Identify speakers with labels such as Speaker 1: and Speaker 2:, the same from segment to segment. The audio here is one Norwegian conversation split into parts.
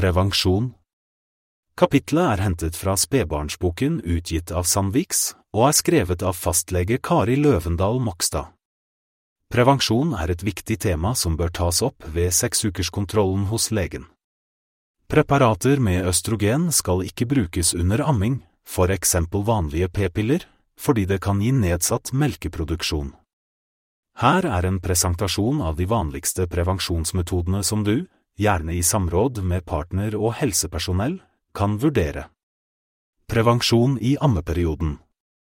Speaker 1: Prevensjon. Kapitlet hentet fra Spedbarnsboken utgitt av Sandviks, og skrevet av fastlege Kari Løvendal Mokstad. Prevensjon et viktig tema som bør tas opp ved 6-ukerskontrollen hos legen. Preparater med østrogen skal ikke brukes under amming, for eksempel vanlige p-piller, fordi det kan gi nedsatt melkeproduksjon. Her en presentasjon av de vanligste prevensjonsmetodene som du, gjerne i samråd med partner og helsepersonell, kan vurdere. Prevensjon i ammeperioden.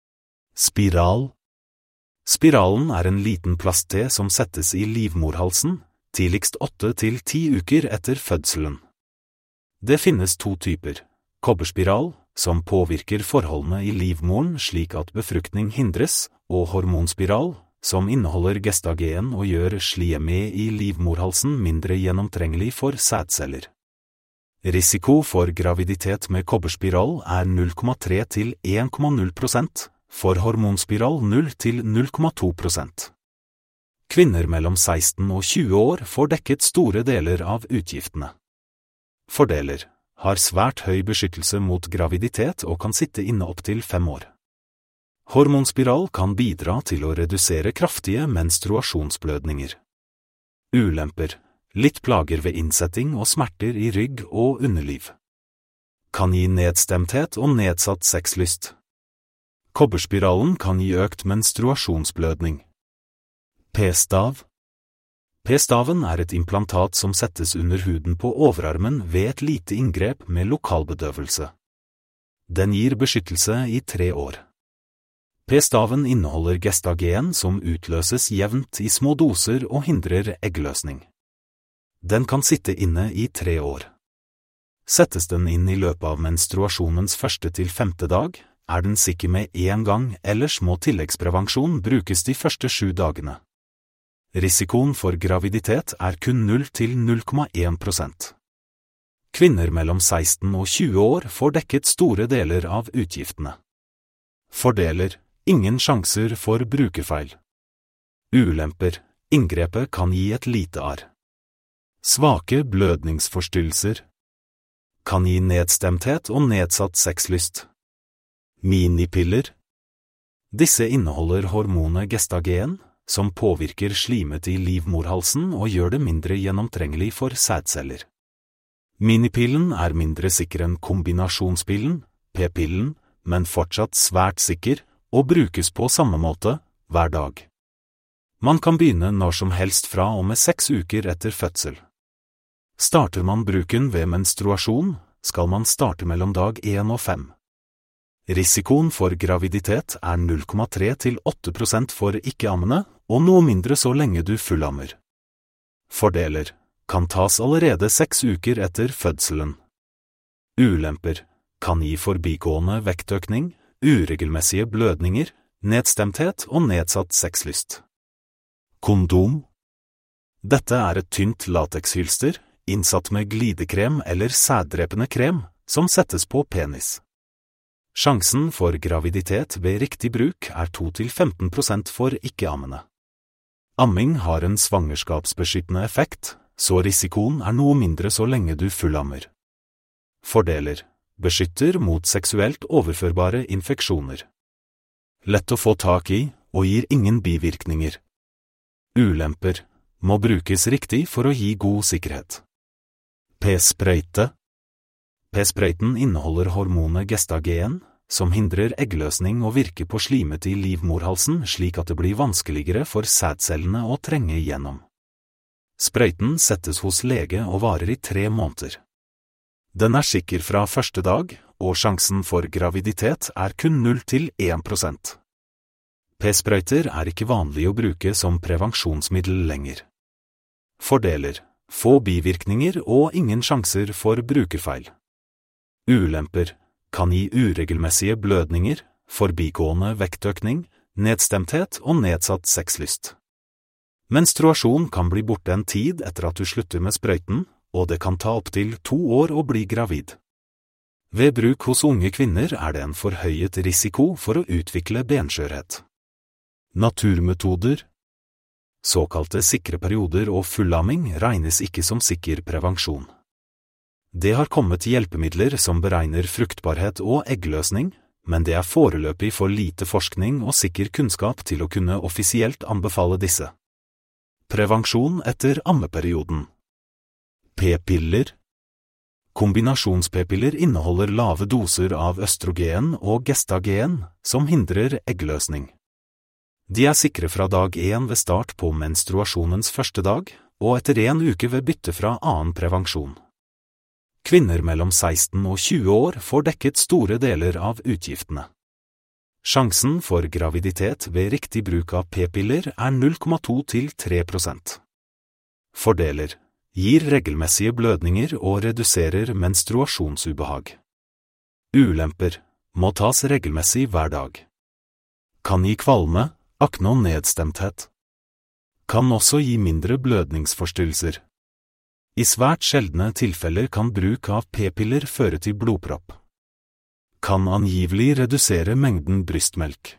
Speaker 1: Spiral. Spiralen en liten plast-T som settes i livmorhalsen, tidligst 8 til 10 uker etter fødselen. Det finnes 2 typer, kobberspiral, som påvirker forholdene i livmoren slik at befruktning hindres, og hormonspiral, som inneholder gestagen og gjør slimet i livmorhalsen mindre gjennomtrengelig for sædceller. Risiko for graviditet med kobberspiral 0,3 til 1,0%, for hormonspiral 0 til 0,2%. Kvinner mellom 16 og 20 år får dekket store deler av utgiftene. Fordeler: har svært høy beskyttelse mot graviditet og kan sitte inne opp til 5 år. Hormonspiral kan bidra til å redusere kraftige menstruasjonsblødninger. Ulemper: litt plager ved innsetting og smerter i rygg og underliv. Kan gi nedstemthet og nedsatt sexlyst. Kobberspiralen kan gi økt menstruasjonsblødning. P-stav. P-staven et implantat som settes under huden på overarmen ved et lite inngrep med lokalbedøvelse. Den gir beskyttelse i 3 år. P-staven inneholder gestagen som utløses jevnt i små doser og hindrer eggløsning. Den kan sitte inne i 3 år. Settes den inn i løpet av menstruasjonens 1. til 5. dag, den sikker med 1 gang, ellers må tilleggsprevensjon brukes de første 7 dagene. Risikoen for graviditet kun 0 til 0,1%. Kvinner mellom 16 og 20 år får dekket store deler av utgiftene. Fordeler: ingen sjanser for brukerfeil. Ulemper: inngrepet kan gi et lite arr. Svake blødningsforstyrrelser. Kan gi nedstemthet og nedsatt sexlyst. Minipiller. Disse inneholder hormonet gestagen, som påvirker slimet i livmorhalsen og gjør det mindre gjennomtrengelig for sædceller. Minipillen mindre sikker enn kombinasjonspillen, p-pillen, men fortsatt svært sikker, og brukes på samme måte, hver dag. Man kan begynne når som helst fra og med 6 uker etter fødsel. Starter man bruken ved menstruasjon, skal man starte mellom dag 1 og 5. Risikoen for graviditet 0,3 til 8% for ikke-ammende, og noe mindre så lenge du fullammer. Fordeler: kan tas allerede 6 uker etter fødselen. Ulemper: kan gi forbigående vektøkning, uregelmessige blødninger, nedstemthet og nedsatt sexlyst. Kondom. Dette et tynt latekshylster, innsatt med glidekrem eller sæddrepende krem, som settes på penis. Sjansen for graviditet ved riktig bruk 2 til 15% for ikke-ammende. Amming har en svangerskapsbeskyttende effekt, så risikoen noe mindre så lenge du fullammer. Fordeler: beskytter mot seksuelt overførbare infeksjoner. Lett å få tak i, og gir ingen bivirkninger. Ulemper: må brukes riktig for å gi god sikkerhet. P-sprøyte. P-sprøyten inneholder hormonet gestagen, som hindrer eggløsning og virker på slimet i livmorhalsen slik at det blir vanskeligere for sædcellene å trenge igjennom. Sprøyten settes hos lege og varer i 3 måneder. Den sikker fra første dag, og sjansen for graviditet kun 0 til 1%. P-sprøyter ikke vanlig å bruke som prevensjonsmiddel lenger. Fordeler: få bivirkninger og ingen sjanser for brukerfeil. Ulemper: kan gi uregelmessige blødninger, forbigående vektøkning, nedstemthet og nedsatt sexlyst. Menstruasjon kan bli borte en tid etter at du slutter med sprøyten, og det kan ta opp til 2 år å bli gravid. Ved bruk hos unge kvinner det en forhøyet risiko for å utvikle benskjørhet. Naturmetoder. Såkalte sikre perioder og fullamming regnes ikke som sikker prevensjon. Det har kommet hjelpemidler som beregner fruktbarhet og eggløsning, men det er foreløpig for lite forskning og sikker kunnskap til å kunne offisielt anbefale disse. Prevensjon etter ammeperioden. P-piller. Kombinasjons-p-piller inneholder lave doser av østrogen og gestagen, som hindrer eggløsning. De er sikre fra dag 1 ved start på menstruasjonens første dag, og etter 1 uke ved bytte fra annen prevensjon. Kvinner mellom 16 og 20 år får dekket store deler av utgiftene. Sjansen for graviditet ved riktig bruk av p-piller er 0,2 til 3%. Fordeler: gir regelmessige blødninger og reduserer menstruasjonsubehag. Ulemper: må tas regelmessig hver dag. Kan gi kvalme, akne og nedstemthet. Kan også gi mindre blødningsforstyrrelser. I svært sjeldne tilfeller kan bruk av p-piller føre til blodpropp. Kan angivelig redusere mengden brystmelk.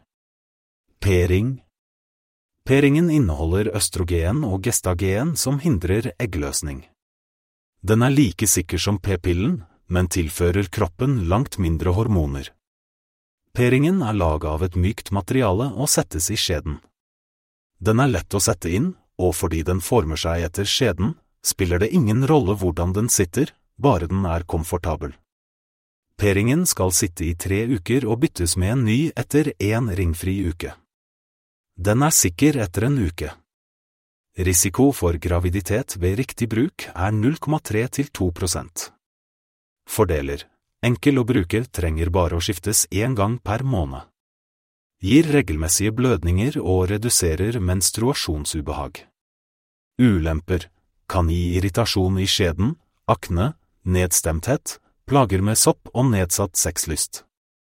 Speaker 1: P-ring. P-ringen inneholder østrogen og gestagen som hindrer eggløsning. Den er like sikker som p-pillen, men tilfører kroppen langt mindre hormoner. P-ringen er laget av et mykt materiale og settes i skjeden. Den er lett å sette inn, og fordi den former seg etter skjeden, spiller det ingen rolle hvordan den sitter, bare den er komfortabel. P-ringen skal sitte i 3 uker og byttes med en ny etter 1 ringfri uke. Den er sikker etter en uke. Risiko for graviditet ved riktig bruk er 0,3 til 2%. Fordeler: enkel å bruke, trenger bare å skiftes 1 gang per måned. Gir regelmessige blødninger og reduserer menstruasjonsubehag. Ulemper: kan gi irritasjon i skjeden, akne, nedstemthet, plager med sopp og nedsatt sexlyst.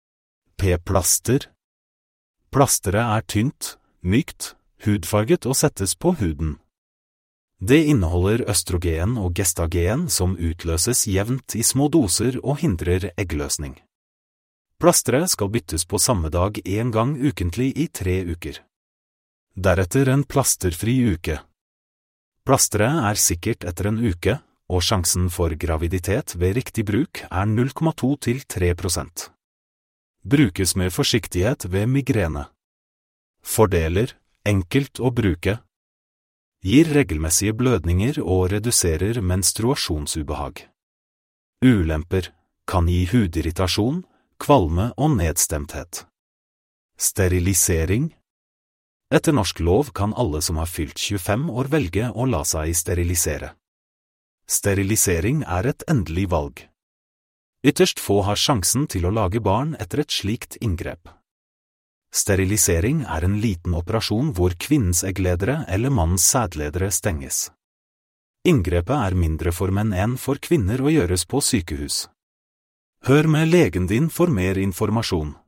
Speaker 1: P-plaster. Plasteret er tynt, mykt, hudfarget og settes på huden. Det inneholder østrogen og gestagen som utløses jevnt i små doser og hindrer eggløsning. Plasteret skal byttes på samme dag 1 gang ukentlig i 3 uker. Deretter en plasterfri uke. Plasteret er sikkert etter en uke, og sjansen for graviditet ved riktig bruk er 0,2 til 3%. Brukes med forsiktighet ved migrene. Fordeler: enkelt å bruke. Gir regelmessige blødninger og reduserer menstruasjonsubehag. Ulemper: kan gi hudirritasjon, kvalme og nedstemthet. Sterilisering. Etter norsk lov kan alle som har fylt 25 år velge å la seg sterilisere. Sterilisering er et endelig valg. Ytterst få har sjansen til å lage barn etter et slikt inngrep. Sterilisering er en liten operasjon hvor kvinnens eggledere eller mannens sædledere stenges. Inngrepet er mindre for menn enn for kvinner og gjøres på sykehus. Hør med legen din for mer informasjon.